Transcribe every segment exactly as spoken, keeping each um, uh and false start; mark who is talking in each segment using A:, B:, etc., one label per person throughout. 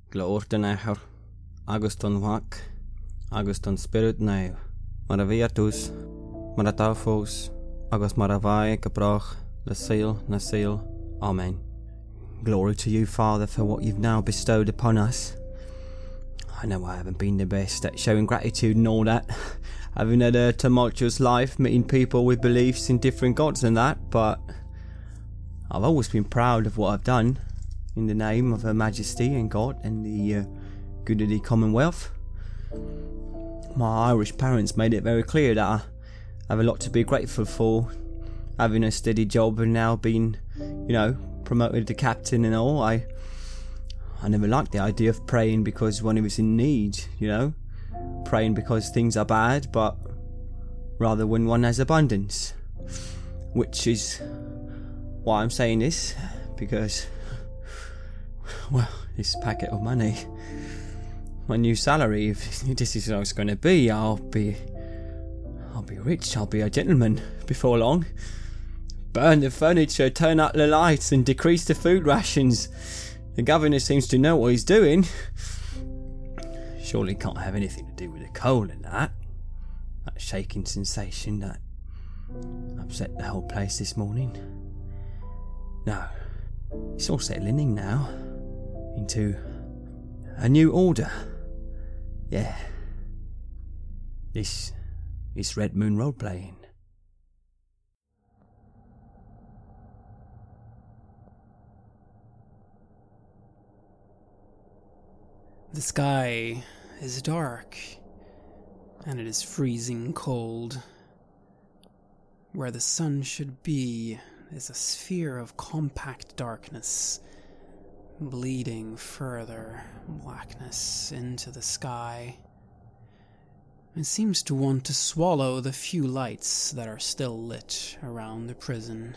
A: Glór den Echer, agus don Wac, agus don Spirit Neu, mar a Virtus, mar a Taufos, agus mar a Vai Gabrach, the seal, na seal. Amen. Glory to you, Father, for what you've now bestowed upon us. I know I haven't been the best at showing gratitude and all that, having had a tumultuous life, meeting people with beliefs in different gods and that, but I've always been proud of what I've done in the name of Her Majesty and God and the uh, good of the Commonwealth. My Irish parents made it very clear that I have a lot to be grateful for, having a steady job and now being, you know, promoted to captain and all. I I never liked the idea of praying because one was in need, you know, praying because things are bad, but rather when one has abundance, which is why I'm saying this, because, well, this packet of money, my new salary, if this is how it's going to be, I'll be, I'll be rich, I'll be a gentleman before long. Burn the furniture, turn up the lights and decrease the food rations. The governor seems to know what he's doing. Surely can't have anything to do with the coal and that. That shaking sensation that upset the whole place this morning. No, it's all settling in now into a new order. Yeah. This is Red Moon role-playing.
B: The sky is dark, and it is freezing cold. Where the sun should be is a sphere of compact darkness, bleeding further blackness into the sky. It seems to want to swallow the few lights that are still lit around the prison.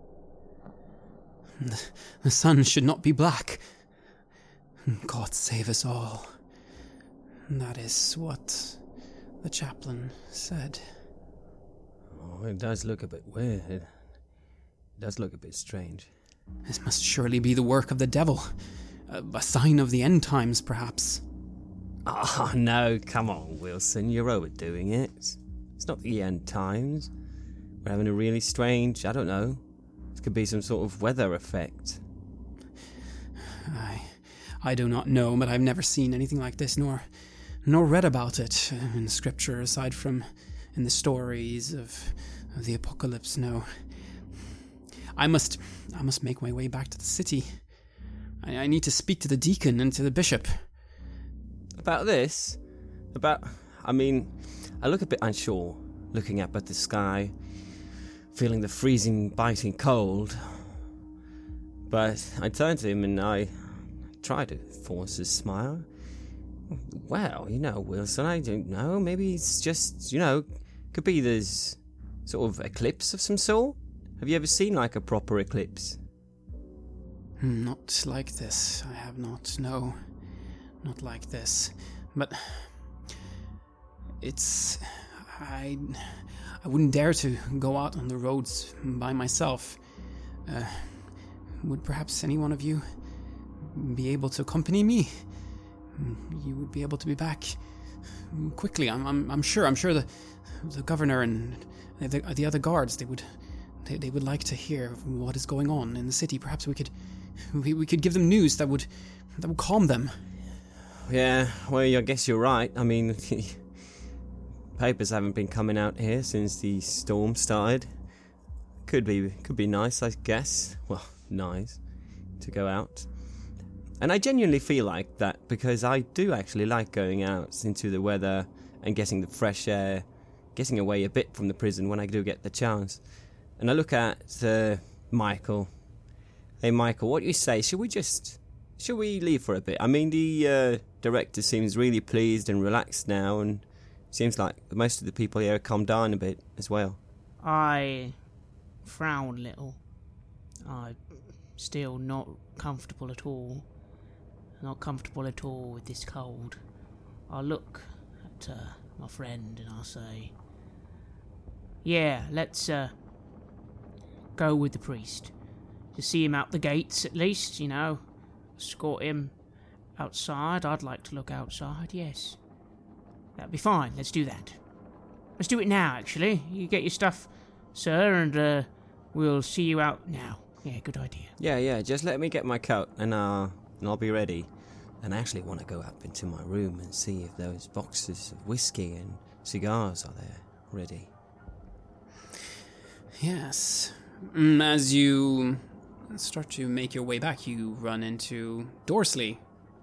B: The, the sun should not be black. God save us all. That is what the chaplain said.
A: Oh, it does look a bit weird. It does look a bit strange.
B: This must surely be the work of the devil. A, a sign of the end times, perhaps.
A: Oh, no, come on, Wilson. You're overdoing it. It's not the end times. We're having a really strange, I don't know. It could be some sort of weather effect.
B: I... I do not know, but I've never seen anything like this, nor nor read about it in scripture, aside from in the stories of, of the apocalypse. No, I must I must make my way back to the city. I, I need to speak to the deacon and to the bishop.
A: About this? About, I mean, I look a bit unsure, looking up at the sky, feeling the freezing, biting cold. But I turn to him and I try to force a smile. Well, you know, Wilson, I don't know. Maybe it's just, you know, could be this sort of eclipse of some sort. Have you ever seen like a proper eclipse?
B: Not like this. I have not. No, not like this. But it's I. I wouldn't dare to go out on the roads by myself. Uh, would perhaps any one of you be able to accompany me? You would be able to be back quickly. I'm, I'm, I'm sure. I'm sure the, the governor and the, the other guards, they would, they, they would like to hear what is going on in the city. Perhaps we could, we, we could give them news that would, that would calm them.
A: Yeah. Well, I guess you're right. I mean, papers haven't been coming out here since the storm started. Could be, could be nice, I guess. Well, nice to go out. And I genuinely feel like that because I do actually like going out into the weather and getting the fresh air, getting away a bit from the prison when I do get the chance. And I look at uh, Michael. Hey, Michael, what do you say? Should we just... Should we leave for a bit? I mean, the uh, director seems really pleased and relaxed now, and seems like most of the people here have calmed down a bit as well.
C: I frown a little. I'm still not comfortable at all. Not comfortable at all with this cold. I look at uh, my friend and I say, yeah, let's uh, go with the priest. To see him out the gates at least, you know. Escort him outside, I'd like to look outside, yes. That'd be fine, let's do that. Let's do it now, actually. You get your stuff, sir, and uh, we'll see you out now. Yeah, good idea.
A: Yeah, yeah, just let me get my coat and, uh, and I'll be ready. And I actually want to go up into my room and see if those boxes of whiskey and cigars are there, ready.
B: Yes. Mm, As you start to make your way back, you run into Dorsley.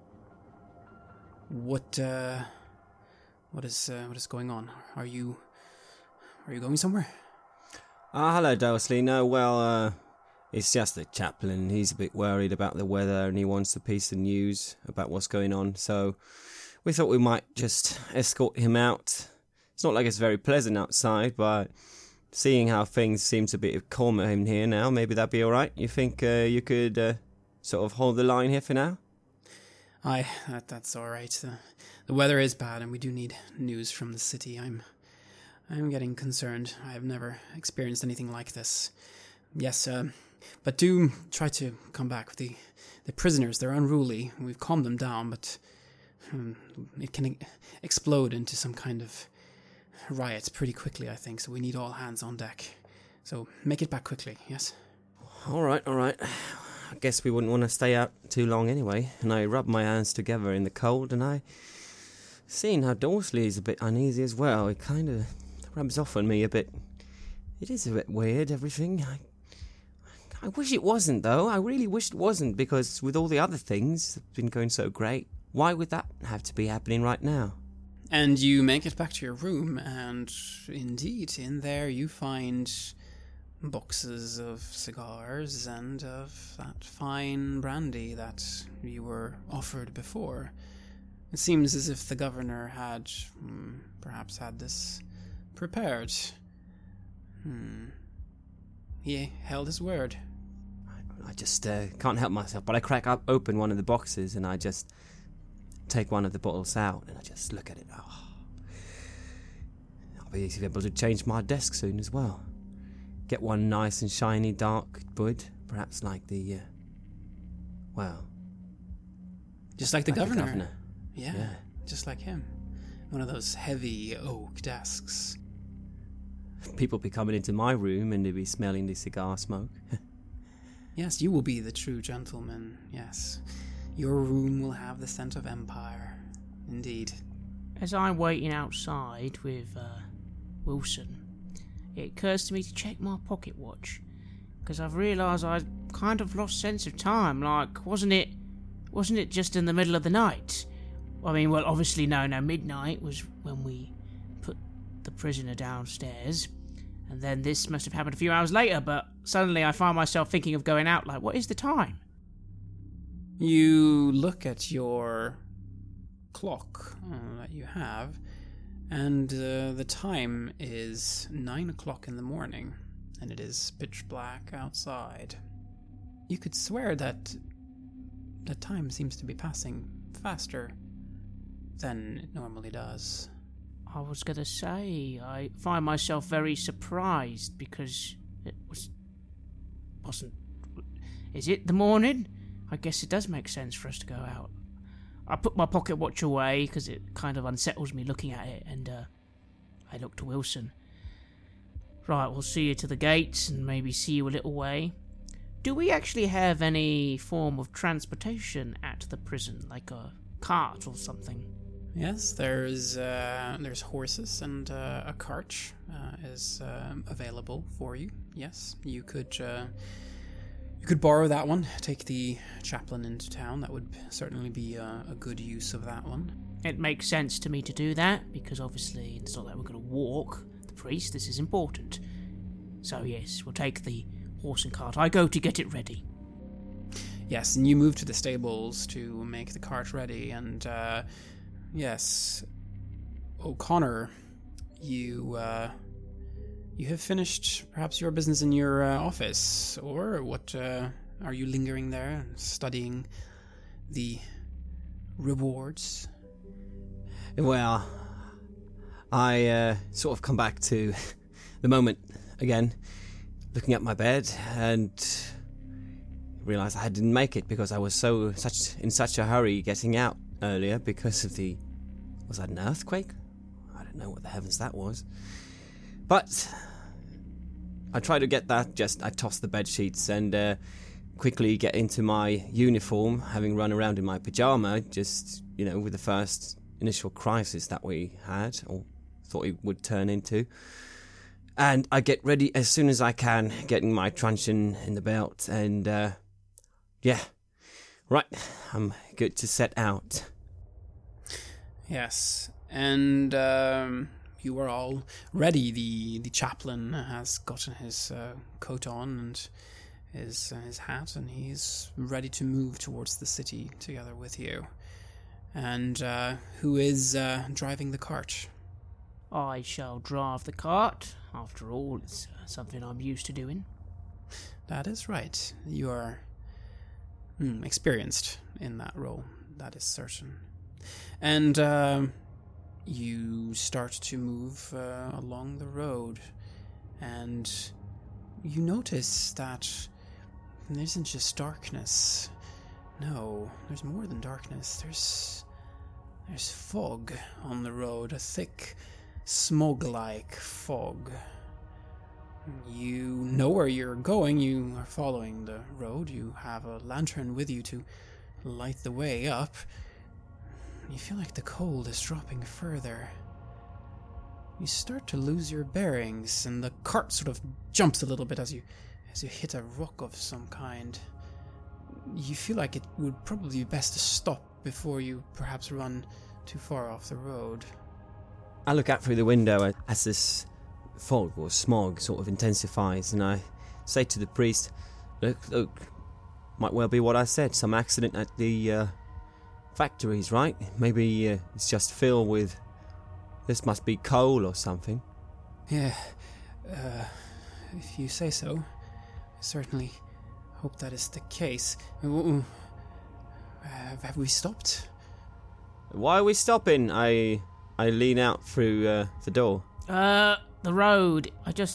B: What, uh... What is, uh, what is going on? Are you... Are you going somewhere?
A: Ah, hello, Dorsley. No, well, uh... it's just the chaplain. He's a bit worried about the weather and he wants a piece of news about what's going on. So we thought we might just escort him out. It's not like it's very pleasant outside, but seeing how things seem to be calmer in here now, maybe that'd be all right. You think uh, you could uh, sort of hold the line here for now?
B: Aye, that, that's all right. The, the weather is bad and we do need news from the city. I'm, I'm getting concerned. I have never experienced anything like this. Yes, uh... But do try to come back. The the prisoners, they're unruly. We've calmed them down, but um, it can explode into some kind of riot pretty quickly, I think. So we need all hands on deck. So make it back quickly, yes?
A: All right, all right. I guess we wouldn't want to stay out too long anyway. And I rub my hands together in the cold, and I... Seeing how Dorsley is a bit uneasy as well, it kind of rubs off on me a bit. It is a bit weird, everything. I... I wish it wasn't, though. I really wish it wasn't, because with all the other things that have been going so great, why would that have to be happening right now?
B: And you make it back to your room, and indeed, in there you find boxes of cigars and of that fine brandy that you were offered before. It seems as if the governor had hmm, perhaps had this prepared. Hmm. He held his word.
A: I just uh, can't help myself, but I crack up open one of the boxes and I just take one of the bottles out and I just look at it. Oh, I'll be able to change my desk soon as well. Get one nice and shiny dark wood, perhaps like the, uh, well...
B: Just like the,
A: like
B: governor.
A: the governor.
B: Yeah,
A: yeah,
B: just like him. One of those heavy oak desks.
A: People be coming into my room and they be smelling the cigar smoke.
B: Yes, you will be the true gentleman, yes. Your room will have the scent of empire. Indeed.
C: As I'm waiting outside with uh, Wilson, it occurs to me to check my pocket watch, because I've realised I'd kind of lost sense of time. Like, wasn't it, wasn't it just in the middle of the night? I mean, well, obviously no, no, midnight was when we put the prisoner downstairs, and then this must have happened a few hours later, but suddenly I find myself thinking of going out, like, what is the time?
B: You look at your clock uh, that you have, and uh, the time is nine o'clock in the morning, and it is pitch black outside. You could swear that the time seems to be passing faster than it normally does.
C: I was going to say, I find myself very surprised because it was... wasn't... Is it the morning? I guess it does make sense for us to go out. I put my pocket watch away because it kind of unsettles me looking at it, and uh, I look to Wilson. Right, we'll see you to the gates and maybe see you a little way. Do we actually have any form of transportation at the prison, like a cart or something?
B: Yes, there's uh, there's horses and uh, a cart uh, is uh, available for you. Yes, you could uh, you could borrow that one. Take the chaplain into town. That would certainly be a, a good use of that one.
C: It makes sense to me to do that because obviously it's not like we're going to walk the priest. This is important. So yes, we'll take the horse and cart. I go to get it ready.
B: Yes, and you move to the stables to make the cart ready, and. Uh, Yes, O'Connor, you, uh, you have finished perhaps your business in your uh, office, or what, uh, are you lingering there, studying the rewards?
A: Well, I, uh, sort of come back to the moment again, looking at my bed, and realised I didn't make it because I was so such in such a hurry getting out earlier because of the... Was that an earthquake? I don't know what the heavens that was. But I tried to get that, just I tossed the bed sheets and uh, quickly get into my uniform, having run around in my pyjama, just, you know, with the first initial crisis that we had, or thought it would turn into. And I get ready as soon as I can, getting my truncheon in the belt, and uh, yeah, right, I'm good to set out.
B: Yes, and um, you are all ready. The the chaplain has gotten his uh, coat on and his, uh, his hat, and he's ready to move towards the city together with you. And uh, who is uh, driving the cart?
C: I shall drive the cart. After all, it's uh, something I'm used to doing.
B: That is right. You are mm, experienced in that role. That is certain. And uh, you start to move uh, along the road, and you notice that there isn't just darkness. No, there's more than darkness. There's there's fog on the road, a thick, smog-like fog. You know where you're going. You are following the road. You have a lantern with you to light the way up. You feel like the cold is dropping further. You start to lose your bearings, and the cart sort of jumps a little bit as you as you hit a rock of some kind. You feel like it would probably be best to stop before you perhaps run too far off the road.
A: I look out through the window as this fog or smog sort of intensifies, and I say to the priest, look, look, might well be what I said, some accident at the uh, factories, right? Maybe uh, it's just filled with, this must be coal or something.
B: Yeah, uh, if you say so. I certainly hope that is the case. Uh, have we stopped?
A: Why are we stopping? I I lean out through uh, the door.
C: Uh, the road. I just...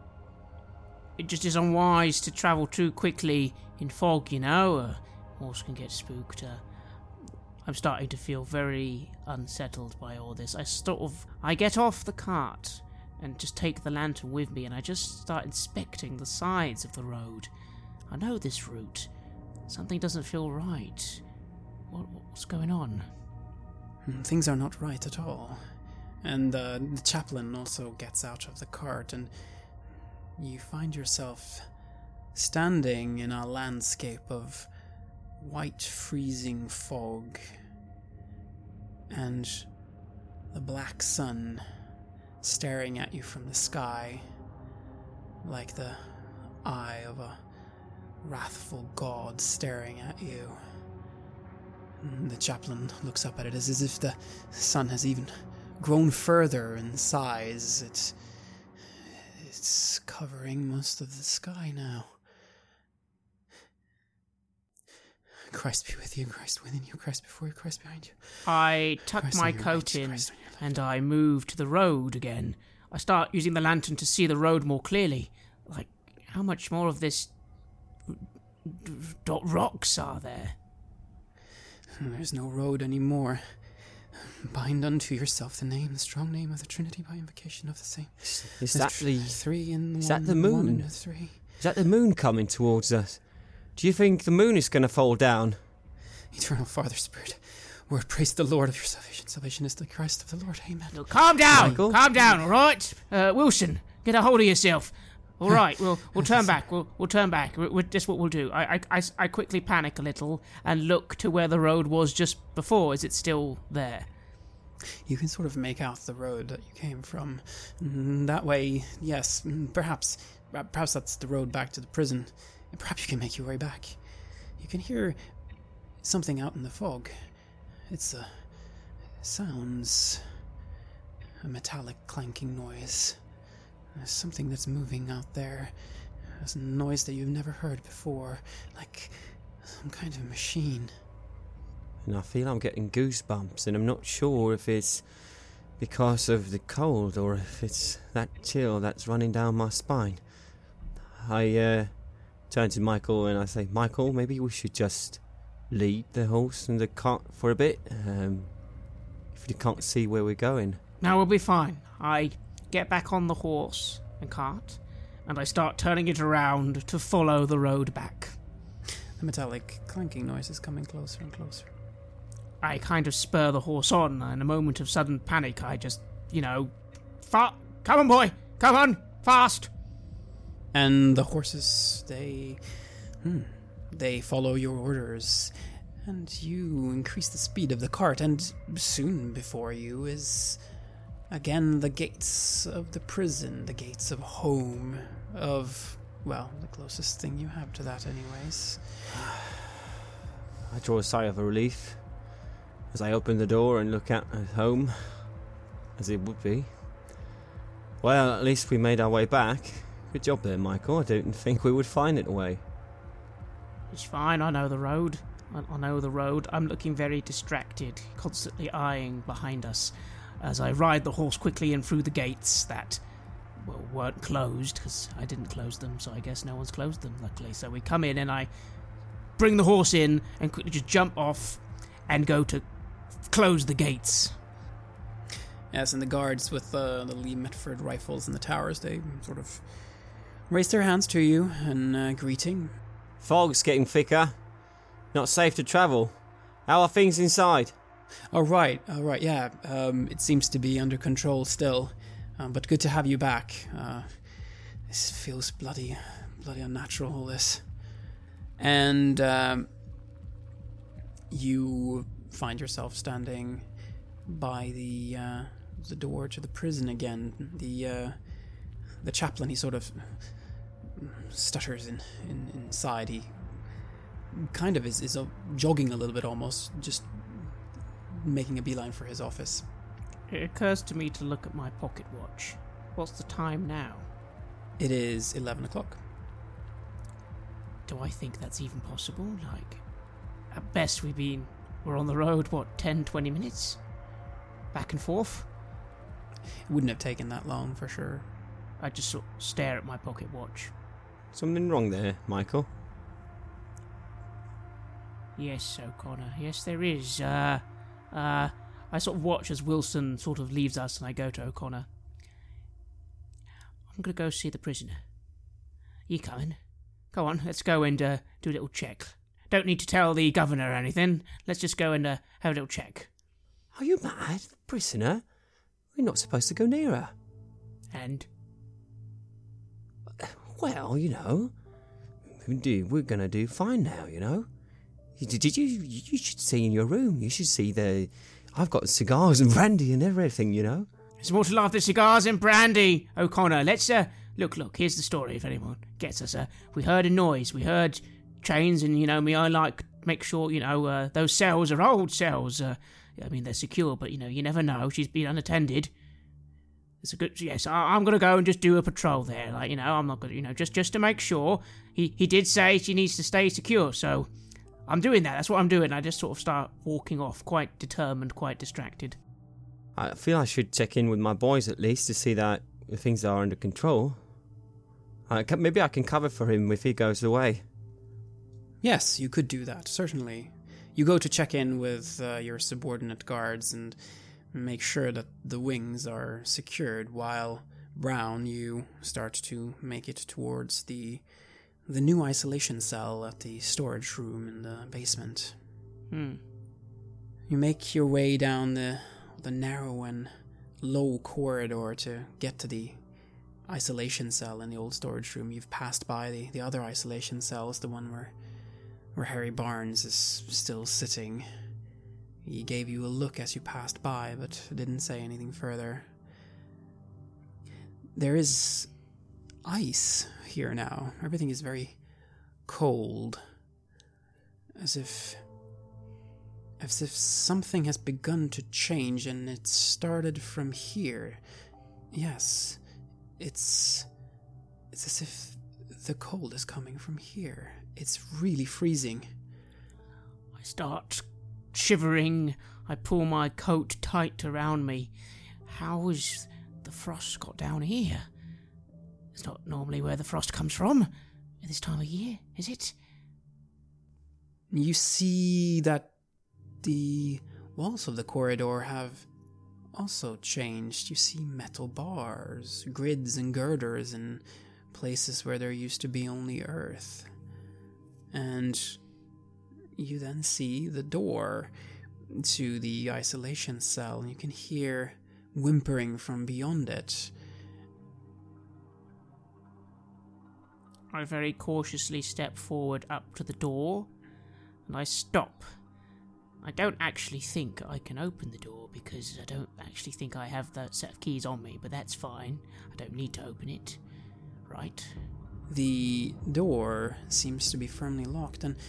C: It just is unwise to travel too quickly in fog, you know? Uh, horse can get spooked. Uh, I'm starting to feel very unsettled by all this. I sort of... I get off the cart and just take the lantern with me, and I just start inspecting the sides of the road. I know this route. Something doesn't feel right. What, what's going on?
B: Things are not right at all. And uh, the chaplain also gets out of the cart, and you find yourself standing in a landscape of white freezing fog, and the black sun staring at you from the sky like the eye of a wrathful god staring at you. The chaplain looks up at it as, as if the sun has even grown further in size. It's, it's covering most of the sky now. Christ be with you, Christ within you, Christ before you, Christ behind you.
C: I tuck
B: Christ
C: my
B: on your
C: coat
B: right,
C: in,
B: Christ on your left.
C: and I move to the road again. I start using the lantern to see the road more clearly. Like, how much more of this dot rocks are there?
B: There's no road anymore. Bind unto yourself the name, the strong name of the Trinity by invocation of the same.
A: Is
B: The
A: that
B: tr-
A: the
B: three in
A: is
B: one,
A: that the moon?
B: one and a three.
A: is that the moon coming towards us? Do you think the moon is going to fall down?
B: Eternal Father Spirit, word praise the Lord of your salvation. Salvation is the Christ of the Lord. Amen.
C: Look, calm down,
A: Michael?
C: calm down, all right? Uh, Wilson, get a hold of yourself. All right, we'll we'll turn back. We'll we'll turn back. We're, we're, that's what we'll do. I, I, I, I quickly panic a little and look to where the road was just before. Is it still there?
B: You can sort of make out the road that you came from. Mm, That way, yes, mm, perhaps, perhaps that's the road back to the prison. Perhaps you can make your way back. You can hear something out in the fog. It's a sounds a metallic clanking noise. There's something that's moving out there. There's a noise that you've never heard before, like some kind of machine.
A: And I feel I'm getting goosebumps, and I'm not sure if it's because of the cold or if it's that chill that's running down my spine. I uh, turn to Michael and I say, Michael, maybe we should just lead the horse and the cart for a bit, um, if you can't see where we're going.
C: No, we'll be fine. I get back on the horse and cart, and I start turning it around to follow the road back.
B: The metallic clanking noise is coming closer and closer.
C: I kind of spur the horse on, and in a moment of sudden panic, I just, you know, fa- come on, boy, come on, fast.
B: And the horses, they, hmm, they follow your orders, and you increase the speed of the cart, and soon before you is, again, the gates of the prison, the gates of home, of, well, the closest thing you have to that anyways.
A: I draw a sigh of relief as I open the door and look out at home, as it would be. Well, at least we made our way back. Good job there, Michael. I didn't think we would find it away.
C: It's fine, I know the road. I, I know the road. I'm looking very distracted, constantly eyeing behind us as I ride the horse quickly in through the gates that, well, weren't closed, because I didn't close them, so I guess no one's closed them, luckily. So we come in and I bring the horse in and quickly just jump off and go to close the gates.
B: Yes, and the guards with uh, the Lee Metford rifles in the towers, they sort of raise their hands to you in uh, greeting.
A: Fog's getting thicker. Not safe to travel. How are things inside?
B: All right, all right, yeah. Um, it seems to be under control still, um, but good to have you back. Uh, this feels bloody, bloody unnatural, all this. And um, you find yourself standing by the uh, the door to the prison again. The uh, the chaplain, he sort of stutters in, in inside. He kind of is, is uh, jogging a little bit almost, just making a beeline for his office.
C: It occurs to me to look at my pocket watch. What's the time now?
B: It is eleven o'clock.
C: Do I think that's even possible? Like, at best we've been, we're on the road, what, ten, twenty minutes? Back and forth?
B: It wouldn't have taken that long, for sure.
C: I just sort of stare at my pocket watch.
A: Something wrong there, Michael?
C: Yes, O'Connor, yes there is. Uh, uh, I sort of watch as Wilson sort of leaves us and I go to O'Connor. I'm going to go see the prisoner. You coming? Go on, let's go and uh, do a little check. Don't need to tell the governor or anything. Let's just go and uh, have a little check.
A: Are you mad? The prisoner? We're not supposed to go near her.
C: And?
A: Well, you know, we're going to do fine now, you know. Did you? You should see in your room. You should see the... I've got cigars and brandy and everything, you know.
C: There's more to life than cigars and brandy, O'Connor. Let's, uh... Look, look, here's the story if anyone gets us. Uh, we heard a noise. We heard chains and, you know, me, I like make sure, you know, uh, those cells are old cells. Uh, I mean, they're secure, but, you know, you never know. She's been unattended. It's a good... Yes, I, I'm going to go and just do a patrol there. Like, you know, I'm not going to, you know, just, just to make sure. He, he did say she needs to stay secure, so... I'm doing that, that's what I'm doing. I just sort of start walking off, quite determined, quite distracted.
A: I feel I should check in with my boys at least to see that things are under control. I can, maybe I can cover for him if he goes away.
B: Yes, you could do that, certainly. You go to check in with uh, your subordinate guards and make sure that the wings are secured, while Brown, you start to make it towards the... the new isolation cell at the storage room in the basement.
C: Hmm.
B: You make your way down the the narrow and low corridor to get to the isolation cell in the old storage room. You've passed by the, the other isolation cells, the one where where Harry Barnes is still sitting. He gave you a look as you passed by, but didn't say anything further. There is ice here now. Everything is very cold, as if as if something has begun to change, and it started from here. Yes, it's it's as if the cold is coming from here. It's really freezing.
C: I start shivering. I pull my coat tight around me. How has the frost got down here? It's not normally where the frost comes from. at this time of year, is it?
B: You see that the walls of the corridor have also changed. You see metal bars, grids and girders in places where there used to be only earth. And you then see the door to the isolation cell, and you can hear whimpering from beyond it.
C: I very cautiously step forward up to the door, and I stop. I don't actually think I can open the door, because I don't actually think I have that set of keys on me, but that's fine. I don't need to open it. Right?
B: The door seems to be firmly locked, and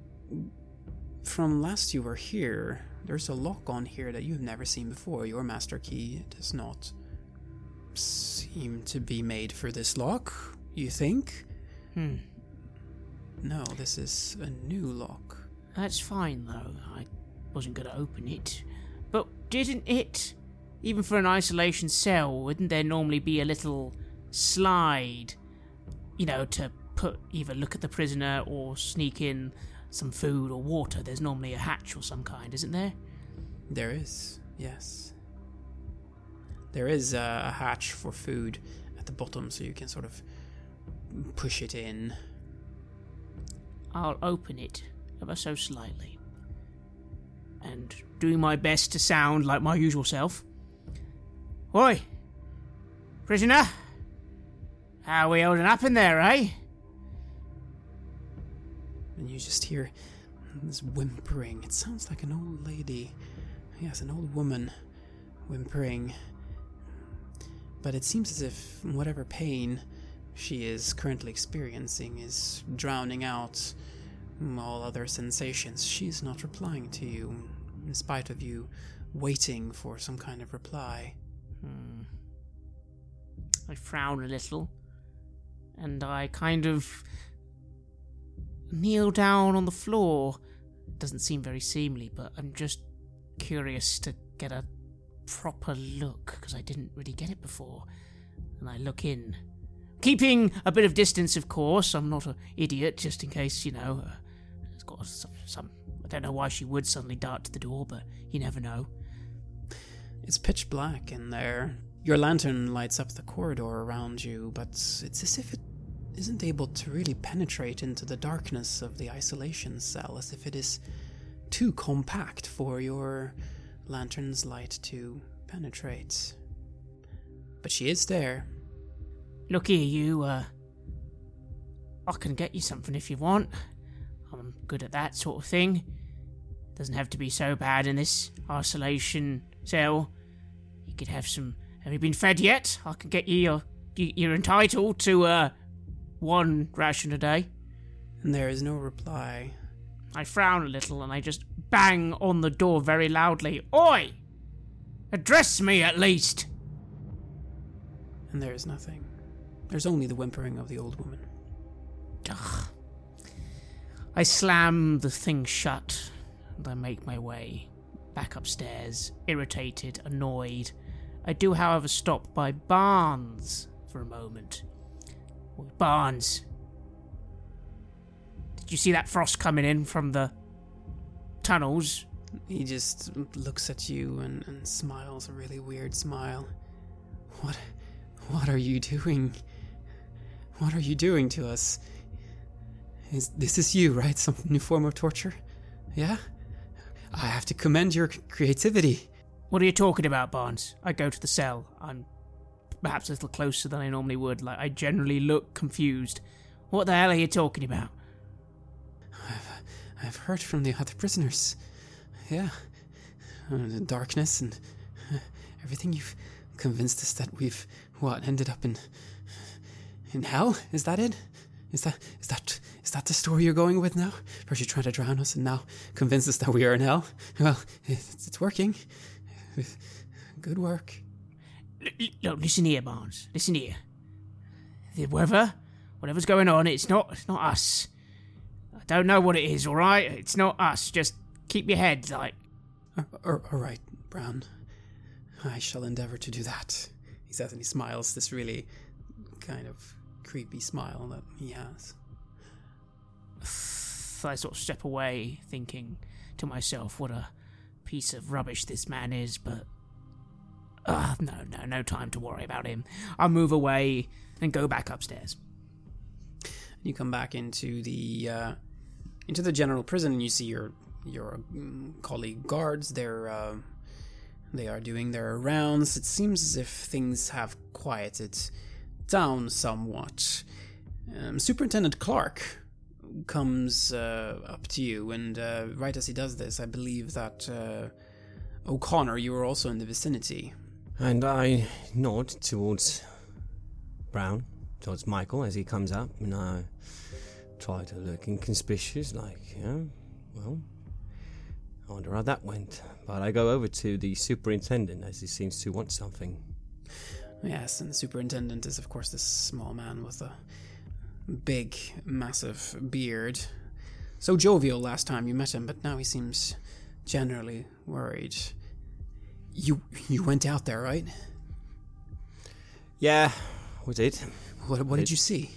B: from last you were here, there's a lock on here that you've never seen before. Your master key does not seem to be made for this lock, you think?
C: Hmm.
B: No, this is a new lock.
C: That's fine, though. I wasn't going to open it. But didn't it, even for an isolation cell, wouldn't there normally be a little slide, you know, to put either look at the prisoner or sneak in some food or water? There's normally a hatch or some kind, isn't there?
B: There is, yes. There is a, a hatch for food at the bottom, so you can sort of push it in.
C: I'll open it ever so slightly, and do my best to sound like my usual self. Oi, prisoner, how are we holding up in there, eh?
B: And you just hear this whimpering. It sounds like an old lady. Yes, an old woman whimpering. But it seems as if whatever pain she is currently experiencing is drowning out all other sensations. She's not replying to you, in spite of you waiting for some kind of reply.
C: Hmm. I frown a little, and I kind of kneel down on the floor. It doesn't seem very seemly, but I'm just curious to get a proper look, because I didn't really get it before. And I look in, keeping a bit of distance, of course. I'm not an idiot, just in case, you know, uh, it's got some, some... I don't know why she would suddenly dart to the door, but you never know.
B: It's pitch black in there. Your lantern lights up the corridor around you, but it's as if it isn't able to really penetrate into the darkness of the isolation cell, as if it is too compact for your lantern's light to penetrate. But she is there.
C: Look here, you, uh... I can get you something if you want. I'm good at that sort of thing. Doesn't have to be so bad in this isolation cell. You could have some... Have you been fed yet? I can get you your... You're entitled to, uh... one ration a day.
B: And there is no reply.
C: I frown a little and I just bang on the door very loudly. Oi! Address me at least!
B: And there is nothing. There's only the whimpering of the old woman.
C: Ugh. I slam the thing shut and I make my way back upstairs, irritated, annoyed. I do, however, stop by Barnes for a moment. Barnes, did you see that frost coming in from the tunnels?
B: He just looks at you and, and smiles a really weird smile. What, what are you doing? What are you doing to us? Is this is you, right? Some new form of torture? Yeah? I have to commend your creativity.
C: What are you talking about, Barnes? I go to the cell. I'm perhaps a little closer than I normally would. Like, I generally look confused. What the hell are you talking about?
B: I've, I've heard from the other prisoners. Yeah. Uh, the darkness and uh, everything. You've convinced us that we've, what, ended up in... in hell? Is that it? Is that is that is that the story you're going with now? First you're trying to drown us and now convince us that we are in hell? Well, it's, it's working. Good work.
C: No, listen here, Barnes. Listen here. The weather, whatever's going on, it's not it's not us. I don't know what it is, all right? It's not us. Just keep your head, like...
B: Uh, all right, Brown. I shall endeavor to do that. He says, and he smiles this really kind of creepy smile that he has.
C: I sort of step away, thinking to myself, what a piece of rubbish this man is, but... Uh, no, no, no time to worry about him. I'll move away and go back upstairs.
B: You come back into the uh, into the general prison, and you see your your um, colleague guards. They're uh, they are doing their rounds. It seems as if things have quieted down somewhat. Um, Superintendent Clark comes uh, up to you, and uh, right as he does this, I believe that uh, O'Connor, you are also in the vicinity.
A: And I nod towards Brown, towards Michael as he comes up, and I try to look inconspicuous, like, you know, well, I wonder how that went. But I go over to the superintendent as he seems to want something.
B: Yes, and the superintendent is, of course, this small man with a big, massive beard. So jovial last time you met him, but now he seems generally worried. You you went out there, right?
A: Yeah, we did.
B: What what
A: did.
B: did you see?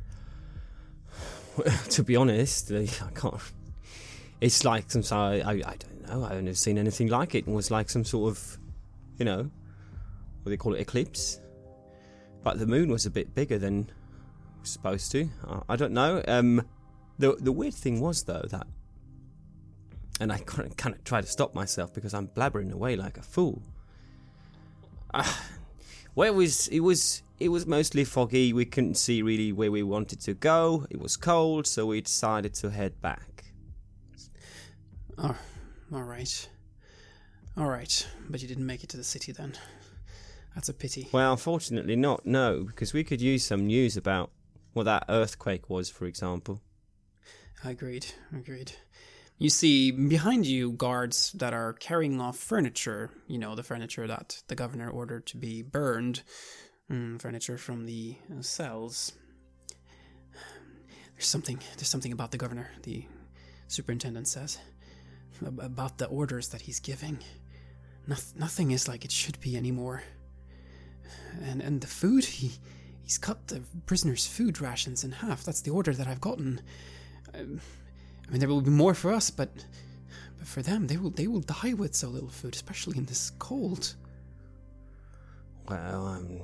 A: Well, to be honest, I can't. It's like some sort. I, I I don't know. I've never seen anything like it. It was like some sort of, you know, what do they call it, eclipse. But the moon was a bit bigger than it was supposed to. I, I don't know. Um, the the weird thing was though that. And I kind of, kind of try to stop myself because I'm blabbering away like a fool. Uh, well, it was, it was, it was mostly foggy. We couldn't see really where we wanted to go. It was cold, so we decided to head back.
B: Oh, all right, all right. But you didn't make it to the city then. That's a pity.
A: Well, unfortunately not. No, because we could use some news about what that earthquake was, for example.
B: Agreed. Agreed. You see behind you guards that are carrying off furniture, you know, the furniture that the governor ordered to be burned, mm, furniture from the uh, cells. There's something, there's something about the governor, the superintendent says, about the orders that he's giving. No, nothing is like it should be anymore. And and the food, he he's cut the prisoners' food rations in half. That's the order that I've gotten. Um, I mean, there will be more for us, but but for them, they will they will die with so little food, especially in this cold.
A: Well, um,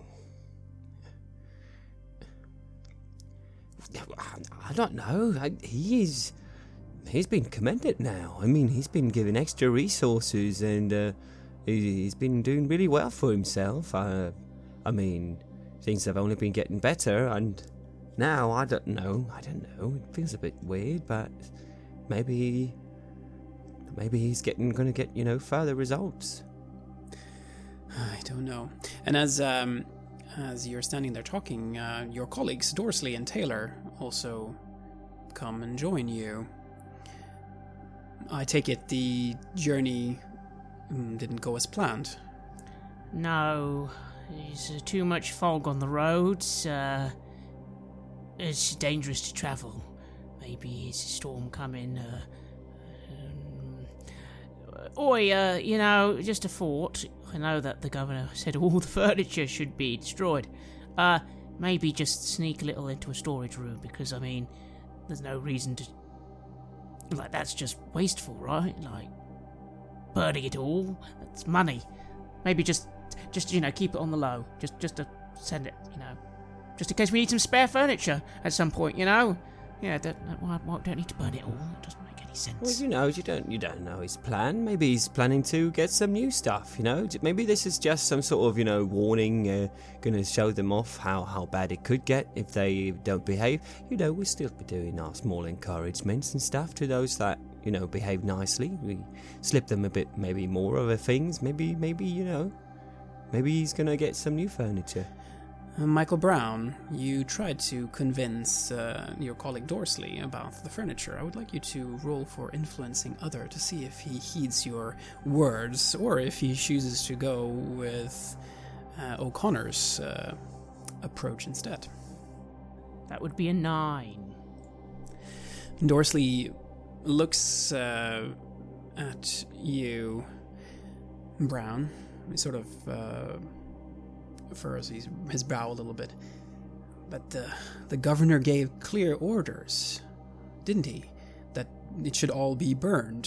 A: I don't know. I, he is he's been commended now. I mean, he's been given extra resources, and uh, he, he's been doing really well for himself. Uh, I mean, things have only been getting better, and now I don't know. I don't know. It feels a bit weird, but. Maybe, maybe he's getting going to get, you know, further results.
B: I don't know. And as um, as you're standing there talking, uh, your colleagues Dorsley and Taylor also come and join you. I take it the journey didn't go as planned.
C: No, there's uh, too much fog on the roads. Uh, it's dangerous to travel. Maybe it's a storm coming. Uh, um, oi, uh, you know, just a thought. I know that the governor said all the furniture should be destroyed. Uh, maybe just sneak a little into a storage room, because, I mean, there's no reason to... Like, that's just wasteful, right? Like, burning it all, that's money. Maybe just, just you know, keep it on the low. Just, just to send it, you know. Just in case we need some spare furniture at some point, you know? Yeah, don't, don't, don't need to burn it all. It doesn't make any sense.
A: Well, you know, you don't, you don't know his plan. Maybe he's planning to get some new stuff. You know, maybe this is just some sort of, you know, warning, uh, going to show them off how, how bad it could get if they don't behave. You know, we'll still be doing our small encouragements and stuff to those that, you know, behave nicely. We slip them a bit, maybe more of a things. Maybe, maybe you know, maybe he's going to get some new furniture.
B: Uh, Michael Brown, you tried to convince uh, your colleague Dorsley about the furniture. I would like you to roll for influencing other to see if he heeds your words or if he chooses to go with uh, O'Connor's uh, approach instead.
C: That would be a nine.
B: Dorsley looks uh, at you, Brown. He sort of... Uh, furrows his, his brow a little bit. But uh, the governor gave clear orders didn't he? That it should all be burned.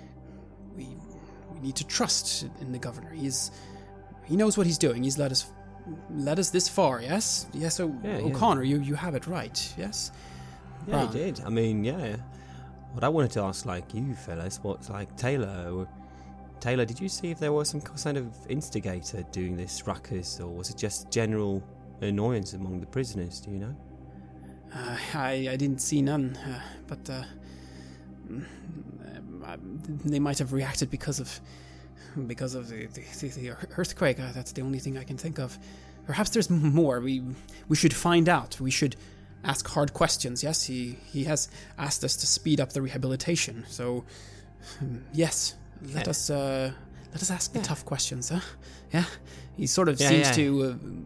B: We we need to trust in the governor. He's he knows what he's doing. He's led us led us this far. Yes, yes. O-
A: Yeah, yeah.
B: O'Connor, you you have it right. Yes.
A: Yeah,
B: Brown.
A: he did. I mean, yeah. What I wanted to ask, like you fellas, what's like Taylor? Taylor, did you see if there was some kind of instigator doing this ruckus, or was it just general annoyance among the prisoners? Do you know?
B: Uh, I I didn't see none, uh, but uh, mm, uh, they might have reacted because of because of the the, the earthquake. Uh, that's the only thing I can think of. Perhaps there's more. We we should find out. We should ask hard questions. Yes, he he has asked us to speed up the rehabilitation. So um, yes, let
A: Yeah.
B: us uh, let us ask the
A: Yeah.
B: tough questions. Huh? Yeah, he sort of
A: Yeah,
B: seems
A: yeah.
B: to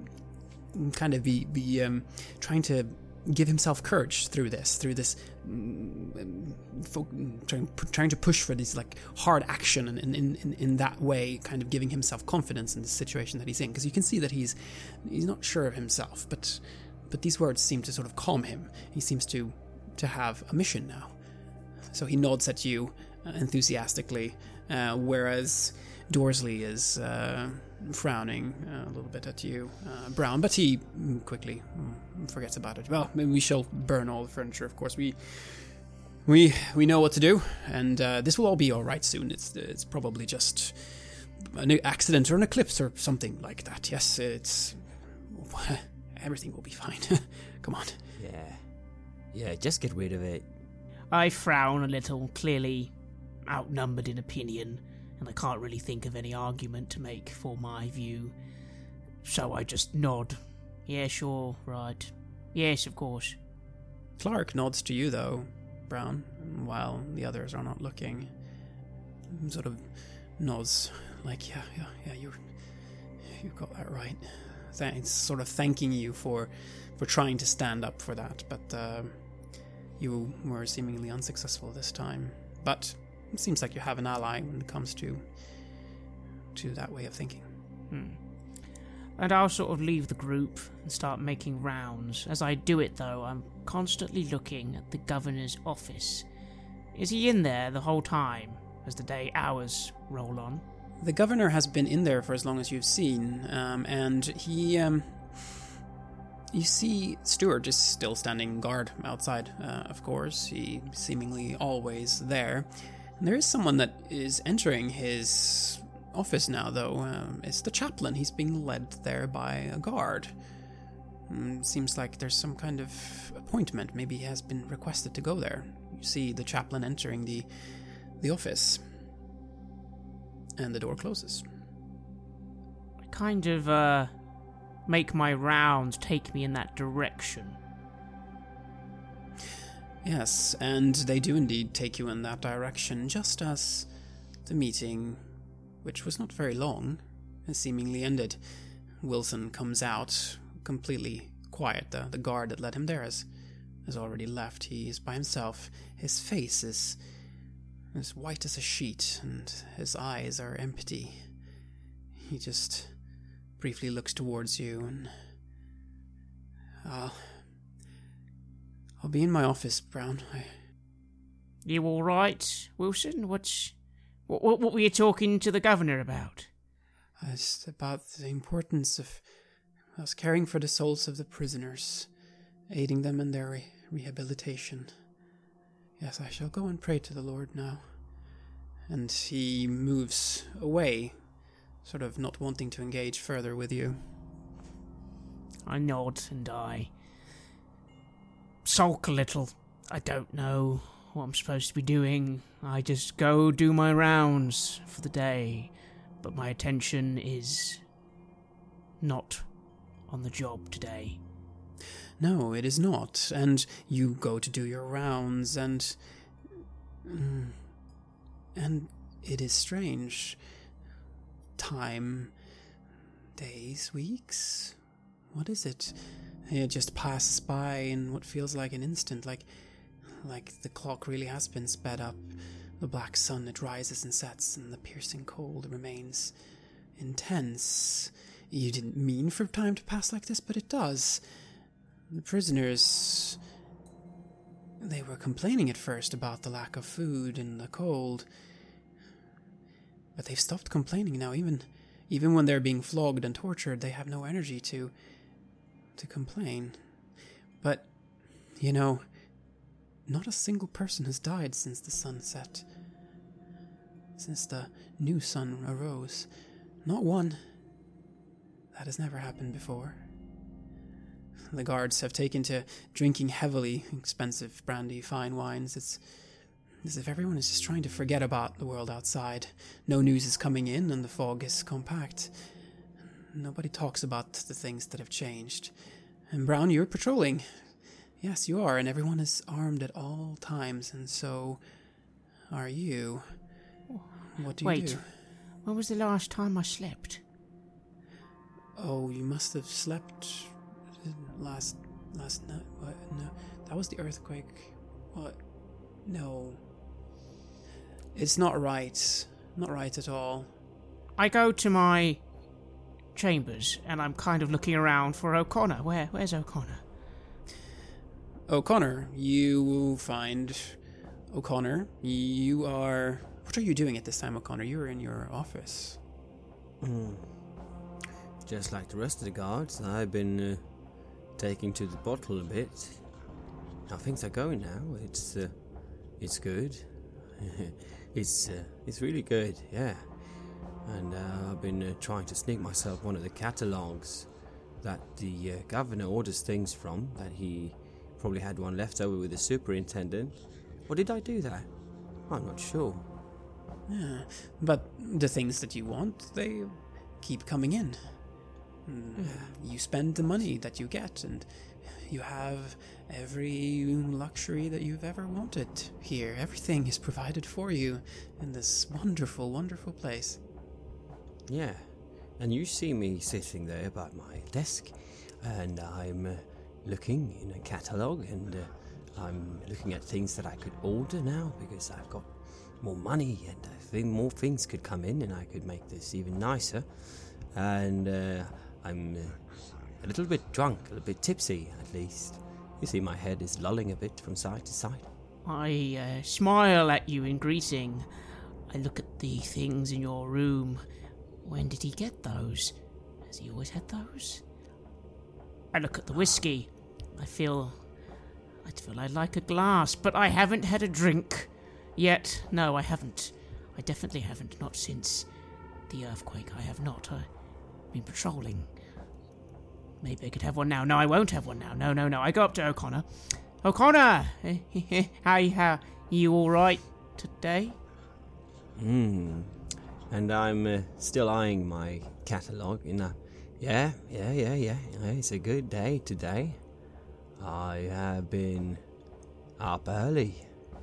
B: uh, kind of be be um, trying to give himself courage through this, through this, um, fo- trying, pu- trying to push for this like hard action, and in, in, in, in that way, kind of giving himself confidence in the situation that he's in. Because you can see that he's he's not sure of himself, but but these words seem to sort of calm him. He seems to to have a mission now. So he nods at you uh, enthusiastically, uh, whereas Dorsley is uh, frowning uh, a little bit at you, uh, Brown, but he mm, quickly mm, forgets about it. Well, we shall burn all the furniture, of course. We we we know what to do, and uh, this will all be all right soon. It's it's probably just an accident or an eclipse or something like that. Yes, it's everything will be fine. Come on.
A: Yeah. Yeah, just get rid of it.
C: I frown a little, clearly outnumbered in opinion, and I can't really think of any argument to make for my view. So I just nod. Yeah, sure, right. Yes, of course.
B: Clark nods to you, though, Brown, while the others are not looking. Sort of nods, like, yeah, yeah, yeah, you you got that right. Thanks, sort of thanking you for for trying to stand up for that, but uh, you were seemingly unsuccessful this time. But it seems like you have an ally when it comes to to that way of thinking.
C: Hmm. And I'll sort of leave the group and start making rounds. As I do it, though, I'm constantly looking at the governor's office. Is he in there the whole time, as the day hours roll on?
B: The governor has been in there for as long as you've seen, um, and he, um, you see Stuart is still standing guard outside, uh, of course. He seemingly always there. And there is someone that is entering his office now, though. Um, it's the chaplain. He's being led there by a guard. Mm, seems like there's some kind of appointment. Maybe he has been requested to go there. You see the chaplain entering the the office. And the door closes.
C: I kind of, uh, make my rounds take me in that direction.
B: Yes, and they do indeed take you in that direction, just as the meeting, which was not very long, has seemingly ended. Wilson comes out, completely quiet. The, the guard that led him there has, has already left. He is by himself. His face is as white as a sheet, and his eyes are empty. He just briefly looks towards you, and I'll, I'll be in my office, Brown. I,
C: You all right, Wilson? What's what? What, what were you talking to the governor about?
B: It's about the importance of us caring for the souls of the prisoners, aiding them in their re- rehabilitation. Yes, I shall go and pray to the Lord now. And he moves away, sort of not wanting to engage further with you.
C: I nod and I sulk a little. I don't know what I'm supposed to be doing. I just go do my rounds for the day, but my attention is not on the job today.
B: No, it is not. And you go to do your rounds, and... Mm, and it is strange. Time... days, weeks? What is it? It just passes by in what feels like an instant, like... like the clock really has been sped up. The black sun, it rises and sets, and the piercing cold remains intense. You didn't mean for time to pass like this, but it does. The prisoners... They were complaining at first about the lack of food and the cold. But they've stopped complaining now. Even even when they're being flogged and tortured, they have no energy to to complain. But, you know, not a single person has died since the sun set. Since the new sun arose. Not one. That has never happened before. The guards have taken to drinking heavily expensive brandy, fine wines. It's as if everyone is just trying to forget about the world outside. No news is coming in and the fog is compact. Nobody talks about the things that have changed. And Brown, you're patrolling. Yes, you are, and everyone is armed at all times, and so are you. What do you
C: Wait,
B: do?
C: when was the last time I slept?
B: Oh, you must have slept last last night. What? No, that was the earthquake. What? No. It's not right. Not right at all.
C: I go to my chambers, and I'm kind of looking around for O'Connor. Where? Where's O'Connor?
B: O'Connor, you will find O'Connor. You are... What are you doing at this time, O'Connor? You're in your office.
A: Mm. Just like the rest of the guards, I've been uh, taking to the bottle a bit. How things are going now, it's uh, it's good. it's uh, it's really good, yeah. And uh, I've been uh, trying to sneak myself one of the catalogues that the uh, governor orders things from, that he probably had one left over with the superintendent. Or did I do that? I'm not sure.
B: Yeah, but the things that you want, they keep coming in. Mm, you spend the money that you get, and you have every luxury that you've ever wanted here. Everything is provided for you in this wonderful, wonderful place.
A: Yeah, and you see me sitting there by my desk, and I'm uh, looking in a catalogue, and uh, I'm looking at things that I could order now, because I've got more money, and I think more things could come in, and I could make this even nicer. And uh, I'm uh, a little bit drunk, a little bit tipsy, at least. You see my head is lolling a bit from side to side.
C: I uh, smile at you in greeting. I look at the things in your room. When did he get those? Has he always had those? I look at the whiskey. I feel... I feel I'd like a glass, but I haven't had a drink yet. No, I haven't. I definitely haven't. Not since the earthquake. I have not. I've been patrolling. Maybe I could have one now. No, I won't have one now. No, no, no. I go up to O'Connor. O'Connor! How, how, you alright today?
A: Hmm. And I'm uh, still eyeing my catalogue. You know. Yeah, yeah, yeah, yeah. It's a good day today. I have been up early.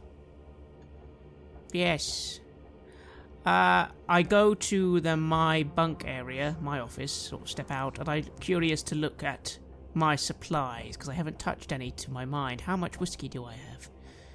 C: Yes. Uh, I go to the my bunk area, my office, sort of step out, and I'm curious to look at my supplies, because I haven't touched any to my mind. How much whiskey do I have?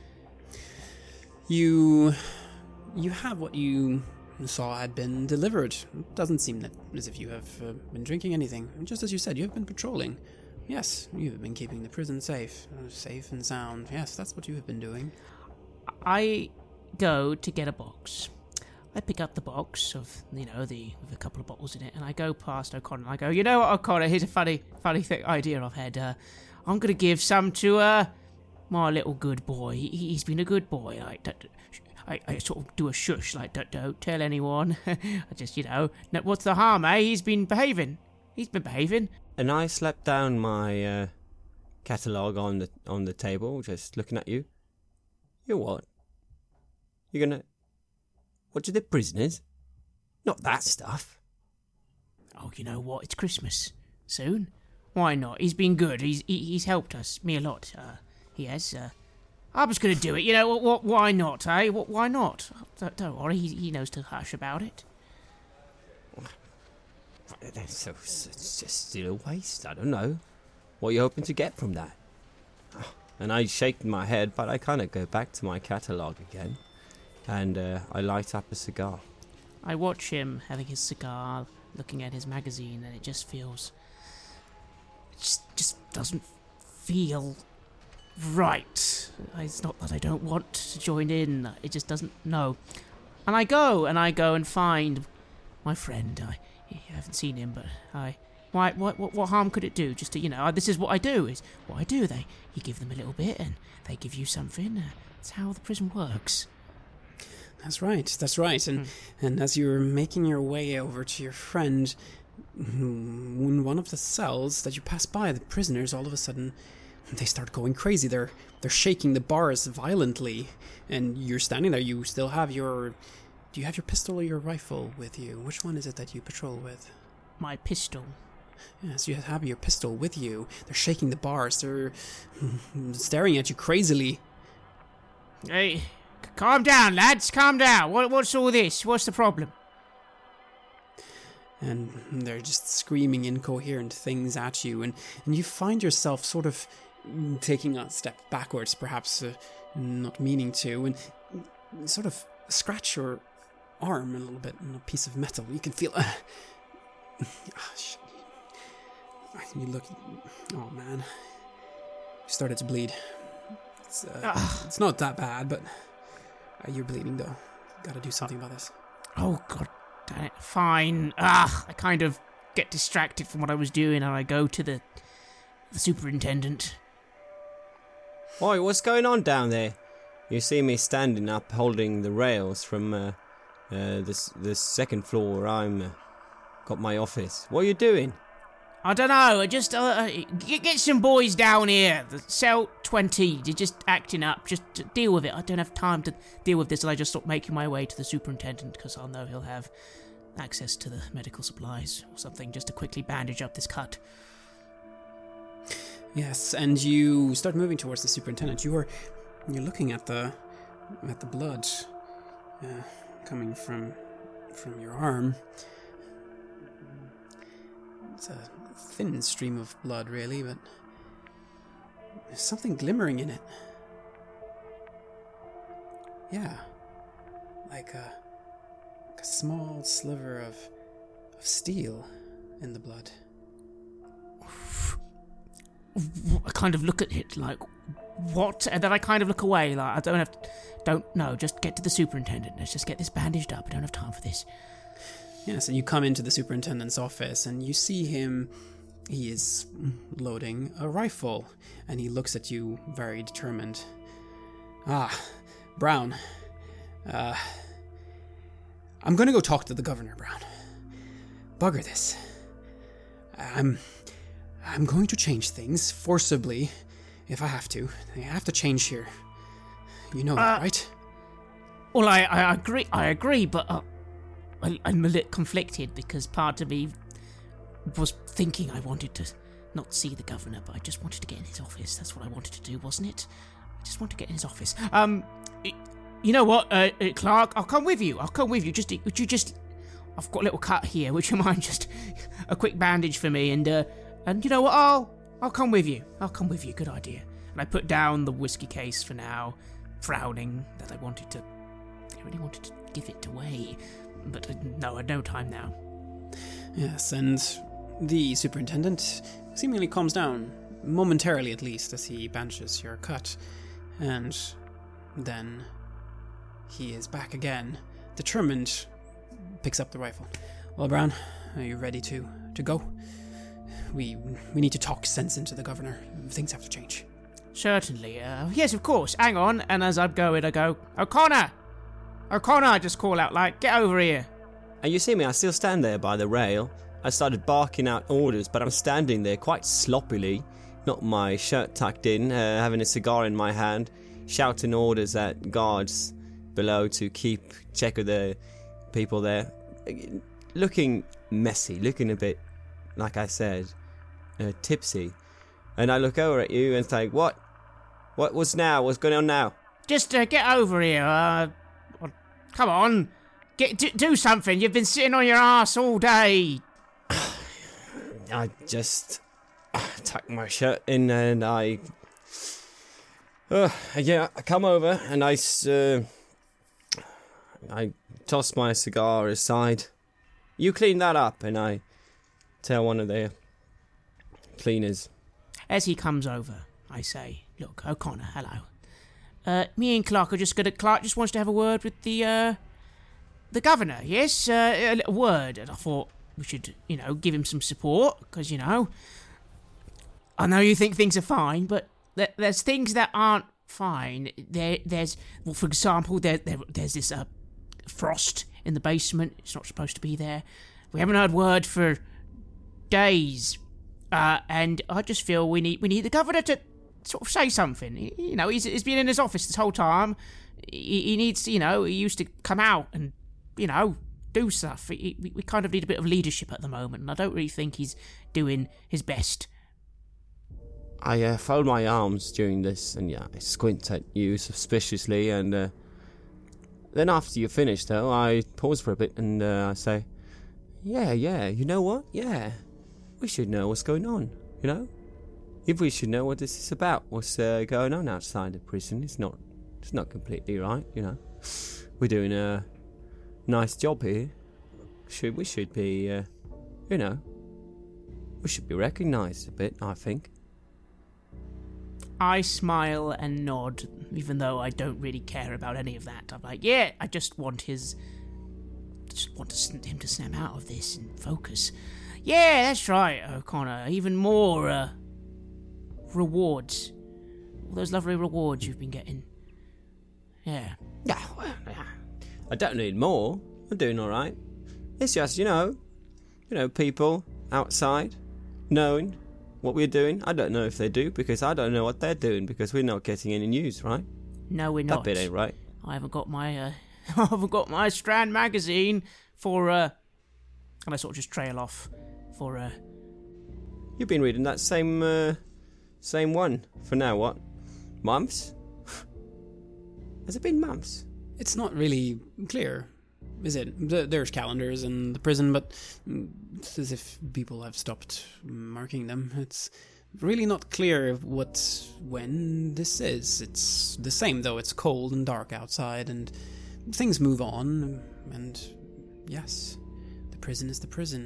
B: You... You have what you saw had been delivered. It doesn't seem that, as if you have uh, been drinking anything. Just as you said, you have been patrolling. Yes, you have been keeping the prison safe. Uh, safe and sound. Yes, that's what you have been doing.
C: I go to get a box. I pick up the box of, you know, the with a couple of bottles in it, and I go past O'Connor, and I go, you know what, O'Connor, here's a funny, funny th- idea I've had. Uh, I'm going to give some to, uh, my little good boy. He, he's been a good boy. Like, don't, I, I sort of do a shush, like, don't, don't tell anyone. I just, you know, no, what's the harm, eh? He's been behaving. He's been behaving.
A: And I slapped down my uh, catalogue on the on the table, just looking at you. You what? You're gonna... What, to the prisoners? Not that stuff.
C: Oh, you know what? It's Christmas soon. Why not? He's been good. He's he, he's helped us, me a lot. Uh, he has. Uh, I was going to do it. You know what? What? Why not? Eh? What? Why not? Don't, don't worry. He, he knows to hush about it.
A: So it's just still a waste. I don't know. What are you hoping to get from that? And I shake my head, but I kind of go back to my catalogue again. And uh, I light up a cigar.
C: I watch him having his cigar, looking at his magazine, and it just feels... It just, just doesn't feel right. It's not that I don't want to join in. It just doesn't, no. And I go, and I go and find my friend. I, I haven't seen him, but I... Why, what, what, what harm could it do? Just to, you know, this is what I do, is what I do. They, you give them a little bit, and they give you something. Uh, that's how the prison works.
B: That's right, that's right. And, hmm. and as you're making your way over to your friend, in one of the cells that you pass by, the prisoners, all of a sudden, they start going crazy. They're, they're shaking the bars violently, and you're standing there. You still have your... Do you have your pistol or your rifle with you? Which one is it that you patrol with?
C: My pistol.
B: Yes, you have your pistol with you. They're shaking the bars. They're staring at you crazily.
C: Hey, c- calm down, lads. Calm down. What, what's all this? What's the problem?
B: And they're just screaming incoherent things at you. And, and you find yourself sort of taking a step backwards, perhaps uh, not meaning to, and sort of scratch your arm a little bit on a piece of metal. You can feel... Uh, oh, shit. You look, oh man, you started to bleed. It's, uh, it's not that bad, but uh, you're bleeding though. Gotta do something about this.
C: Oh god damn it, fine. Ah, I kind of get distracted from what I was doing and I go to the, the superintendent.
A: Oi, what's going on down there? You see me standing up holding the rails from uh, uh, this, this second floor where I'm uh, got my office. What are you doing?
C: I don't know, I just, uh, get, get some boys down here, the cell twenty, they're just acting up, just to deal with it. I don't have time to deal with this, and I just start making my way to the superintendent, because I'll know he'll have access to the medical supplies or something, just to quickly bandage up this cut.
B: Yes, and you start moving towards the superintendent. You are, you're looking at the, at the blood, uh, coming from, from your arm. It's a thin stream of blood, really, but there's something glimmering in it. Yeah, like a, like a small sliver of, of steel in the blood.
C: I kind of look at it like, what? And then I kind of look away, like, I don't have to, don't know, just get to the superintendent. Let's just get this bandaged up. I don't have time for this.
B: Yes, and you come into the superintendent's office and you see him. He is loading a rifle, and he looks at you very determined. Ah, Brown. Uh, I'm gonna go talk to the governor, Brown. Bugger this. I'm, I'm going to change things forcibly, if I have to. I have to change here. You know that, uh, right?
C: Well, I, I agree. I agree, but uh, I, I'm a little conflicted because part of me was thinking I wanted to not see the governor, but I just wanted to get in his office. That's what I wanted to do, wasn't it? I just wanted to get in his office. Um, you know what, uh, uh, Clark? I'll come with you. I'll come with you. Just, would you just? I've got a little cut here. Would you mind just a quick bandage for me? And uh, and you know what? I'll I'll come with you. I'll come with you. Good idea. And I put down the whiskey case for now, frowning that I wanted to. I really wanted to give it away, but uh, no, I had no time now.
B: Yes, and the superintendent seemingly calms down, momentarily at least, as he bandages your cut. And then he is back again, determined, picks up the rifle. Well, Brown, are you ready to, to go? We we need to talk sense into the governor. Things have to change.
C: Certainly. Uh, yes, of course. Hang on. And as I'm going, I go, O'Connor! O'Connor, I just call out, like, get over here.
A: And you see me, I still stand there by the rail. I started barking out orders, but I'm standing there quite sloppily, not my shirt tucked in, uh, having a cigar in my hand, shouting orders at guards below to keep check of the people there. Looking messy, looking a bit, like I said, uh, tipsy. And I look over at you and think, what? What was now? What's going on now?
C: Just uh, get over here. Uh, come on. Get do, do something. You've been sitting on your ass all day.
A: I just tuck my shirt in and I... Uh, yeah, I come over and I... Uh, I toss my cigar aside. You clean that up, and I tell one of the cleaners.
C: As he comes over, I say, look, O'Connor, hello. Uh, me and Clark are just gonna... Clark just wants to have a word with the, uh... the governor, yes? Uh, a little word. And I thought we should, you know, give him some support, because, you know... I know you think things are fine, but th- there's things that aren't fine. There, there's... Well, for example, there, there there's this, uh... frost in the basement. It's not supposed to be there. We haven't heard word for days. Uh, and I just feel we need we need the governor to sort of say something. He, you know, he's, he's been in his office this whole time. He, he needs, you know, he used to come out and, you know, do stuff. He, we, we kind of need a bit of leadership at the moment, and I don't really think he's doing his best.
D: I uh, fold my arms during this, and yeah, I squint at you suspiciously, and uh, then after you finish, though, I pause for a bit, and uh, I say, yeah, yeah, you know what? Yeah. We should know what's going on, you know? If we should know what this is about, what's uh, going on outside the prison, it's not it's not completely right, you know? We're doing a nice job here. Should We should be, uh, you know, we should be recognised a bit, I think.
C: I smile and nod, even though I don't really care about any of that. I'm like, yeah, I just want his... just want to, him to snap out of this and focus. Yeah, that's right, O'Connor. Even more, uh, rewards. All those lovely rewards you've been getting. Yeah.
D: Yeah, well, yeah. I don't need more. I'm doing alright. It's just, you know, you know, people outside knowing what we're doing. I don't know if they do, because I don't know what they're doing, because we're not getting any news, right?
C: No, we're not.
D: That bit ain't right.
C: I haven't got my, uh, I haven't got my Strand magazine for, uh, and I sort of just trail off. For, uh...
D: You've been reading that same, uh... same one for now, what? Months? Has it been months?
B: It's not really clear, is it? There's calendars in the prison, but it's as if people have stopped marking them. It's really not clear what, when this is. It's the same, though. It's cold and dark outside, and things move on, and yes, the prison is the prison.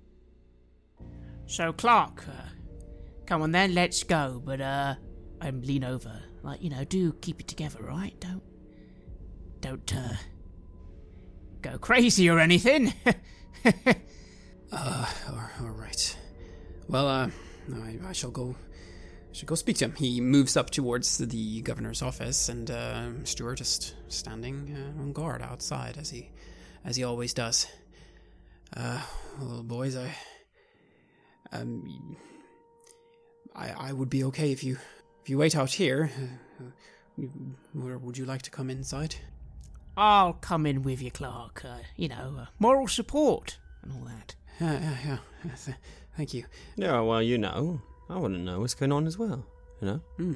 C: So, Clark, uh, come on then, let's go, but, uh, I lean over, like, you know, do keep it together, right? Don't, don't, uh, go crazy or anything.
B: uh, all right. Well, uh, I, I shall go, I shall go speak to him. He moves up towards the governor's office, and, uh, Stuart is standing uh, on guard outside, as he, as he always does. Uh, well, boys, I... Um, I I would be okay if you if you wait out here. Uh, or would you like to come inside?
C: I'll come in with you, Clark. Uh, you know, uh, moral support and all that.
B: Yeah, yeah, yeah. Th- thank you.
D: Yeah, well, you know, I want to know what's going on as well, you know?
B: Mm.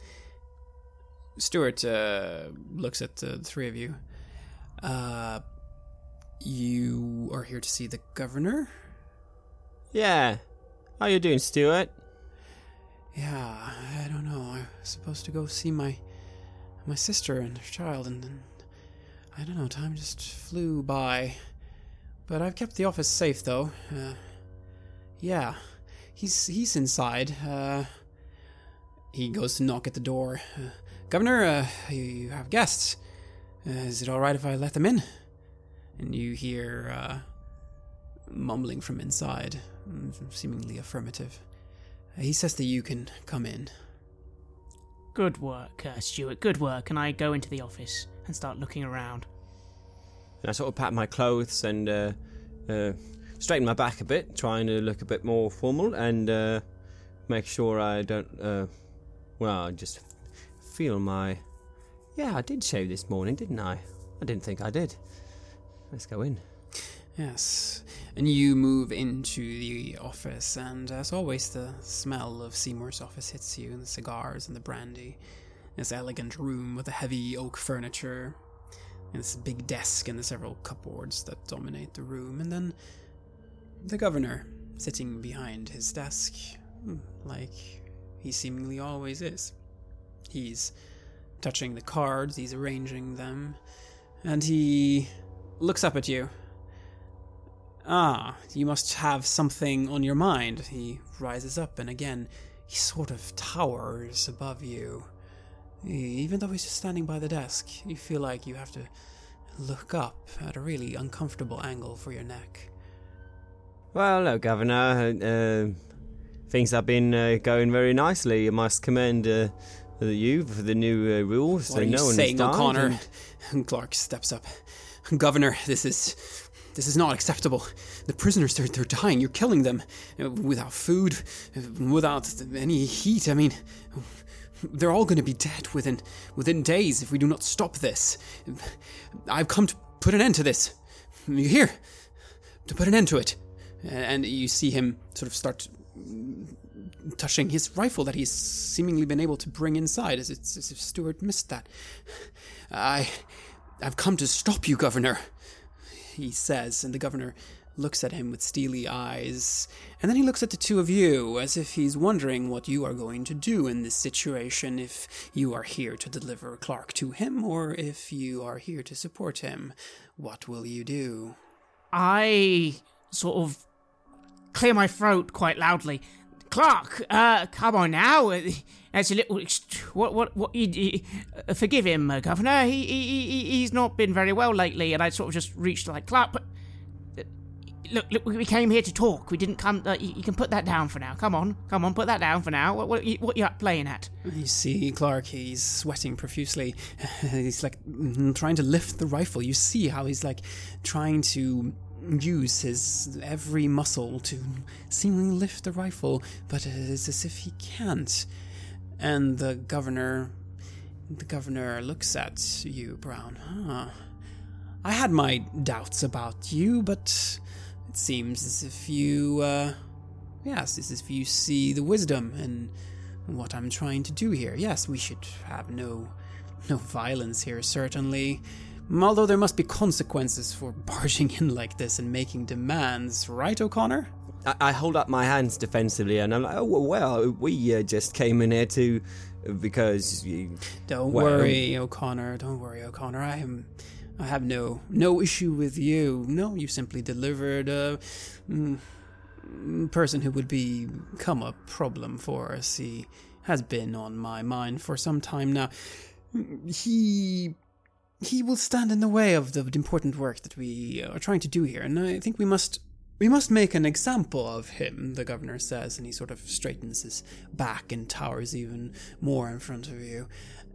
B: Stuart uh, looks at uh, the three of you. Uh, you are here to see the governor?
D: Yeah. How you doing, Stuart?
B: Yeah, I don't know. I was supposed to go see my my sister and her child, and then, I don't know, time just flew by. But I've kept the office safe, though. Uh, yeah, he's he's inside. Uh, he goes to knock at the door. Uh, Governor, uh, you, you have guests. Uh, is it all right if I let them in? And you hear uh, mumbling from inside. Seemingly affirmative. Uh, he says that you can come in.
C: Good work, uh, Stuart, good work. And I go into the office and start looking around.
D: And I sort of pat my clothes and uh, uh, straighten my back a bit, trying to look a bit more formal, and uh, make sure I don't, uh, well, I just feel my... Yeah, I did shave this morning, didn't I? I didn't think I did. Let's go in.
B: Yes, and you move into the office, and as always, the smell of Seymour's office hits you, and the cigars and the brandy. This elegant room with the heavy oak furniture, and this big desk and the several cupboards that dominate the room, and then the governor sitting behind his desk, like he seemingly always is. He's touching the cards, he's arranging them, and he looks up at you. Ah, you must have something on your mind. He rises up, and again, he sort of towers above you. Even though he's just standing by the desk, you feel like you have to look up at a really uncomfortable angle for your neck.
D: Well, look, Governor, uh, things have been uh, going very nicely. I must commend uh, you for the new uh, rules.
B: What are
D: no
B: you saying, O'Connor?
D: And...
B: Clark steps up. Governor, this is... This is not acceptable. The prisoners, they're, they're dying. You're killing them. Without food, without any heat. I mean, they're all going to be dead within within days if we do not stop this. I've come to put an end to this. You hear? To put an end to it. And you see him sort of start touching his rifle that he's seemingly been able to bring inside, as, it's, as if Stuart missed that. I, I've come to stop you, Governor, he says, and the governor looks at him with steely eyes, and then he looks at the two of you as if he's wondering what you are going to do in this situation, if you are here to deliver Clark to him, or if you are here to support him. What will you do?
C: I sort of clear my throat quite loudly. Clark, uh, come on now. That's a little. What? What? What? He, he, uh, forgive him, uh, Governor. He, he, he's not been very well lately, and I sort of just reached like Clark. But uh, look, look, we came here to talk. We didn't come. Uh, you, you can put that down for now. Come on, come on, put that down for now. What? What? You, what you playing at?
B: You see, Clark. He's sweating profusely. He's like trying to lift the rifle. You see how he's like trying to use his every muscle to seemingly lift the rifle, but it's as if he can't. And the governor, the governor looks at you, Brown. Huh. I had my doubts about you, but it seems as if you, uh, yes, as if you see the wisdom in what I'm trying to do here. Yes, we should have no, no violence here, certainly. Although there must be consequences for barging in like this and making demands, right, O'Connor?
D: I, I hold up my hands defensively, and I'm like, oh, well, we uh, just came in here to, because you...
B: Don't
D: well,
B: worry, O'Connor, don't worry, O'Connor, I am... I have no no issue with you. No, you simply delivered a mm, person who would become a problem for us. He has been on my mind for some time now. He... He will stand in the way of the important work that we are trying to do here, and I think we must we must make an example of him, the governor says, and he sort of straightens his back and towers even more in front of you.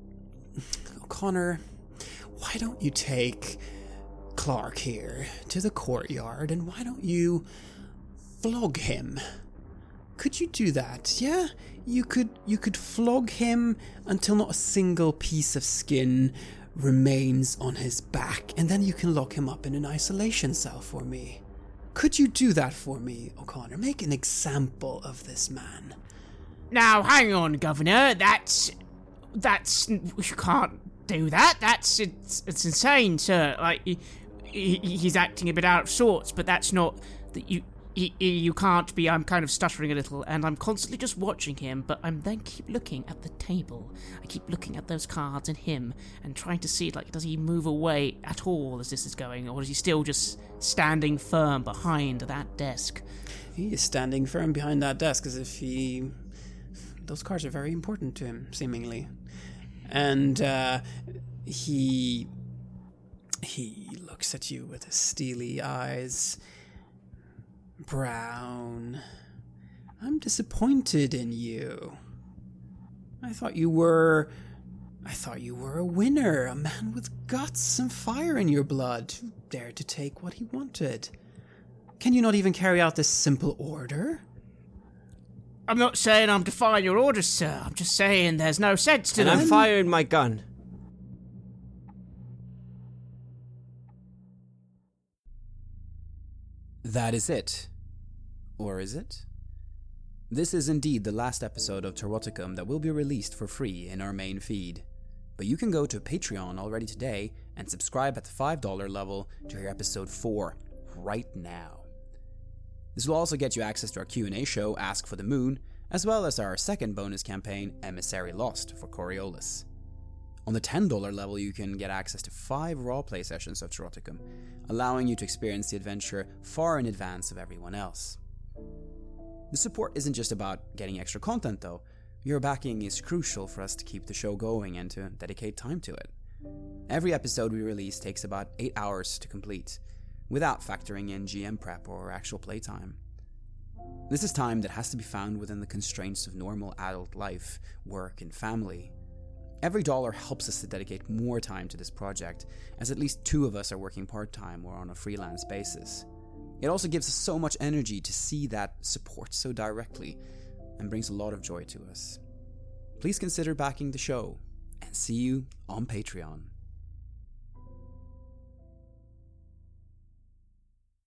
B: O'Connor, why don't you take Clark here to the courtyard, and why don't you flog him? Could you do that, yeah? You could you could flog him until not a single piece of skin remains on his back, and then you can lock him up in an isolation cell for me. Could you do that for me, O'Connor? Make an example of this man.
C: Now, hang on, Governor. That's... That's... You can't do that. That's... It's, it's insane, sir. Like, he, he, he's acting a bit out of sorts, but that's not... that you... He, he, you can't be, I'm kind of stuttering a little, and I'm constantly just watching him, but I'm then keep looking at the table. I keep looking at those cards and him, and trying to see, like, does he move away at all as this is going, or is he still just standing firm behind that desk?
B: He is standing firm behind that desk as if he... Those cards are very important to him, seemingly. And, uh, he... He looks at you with his steely eyes... Brown, I'm disappointed in you. I thought you were... I thought you were a winner, a man with guts and fire in your blood, who dared to take what he wanted. Can you not even carry out this simple order?
C: I'm not saying I'm defying your orders, sir. I'm just saying there's no sense to
D: and
C: them.
D: I'm firing my gun.
E: That is it. Or is it? This is indeed the last episode of Taroticum that will be released for free in our main feed. But you can go to Patreon already today and subscribe at the five dollar level to hear episode four right now. This will also get you access to our Q and A show, Ask for the Moon, as well as our second bonus campaign, Emissary Lost, for Coriolis. On the ten dollar level, you can get access to five raw play sessions of Taroticum, allowing you to experience the adventure far in advance of everyone else. The support isn't just about getting extra content though. Your backing is crucial for us to keep the show going and to dedicate time to it. Every episode we release takes about eight hours to complete, without factoring in G M prep or actual playtime. This is time that has to be found within the constraints of normal adult life, work, and family. Every dollar helps us to dedicate more time to this project, as at least two of us are working part-time or on a freelance basis. It also gives us so much energy to see that support so directly, and brings a lot of joy to us. Please consider backing the show, and see you on Patreon.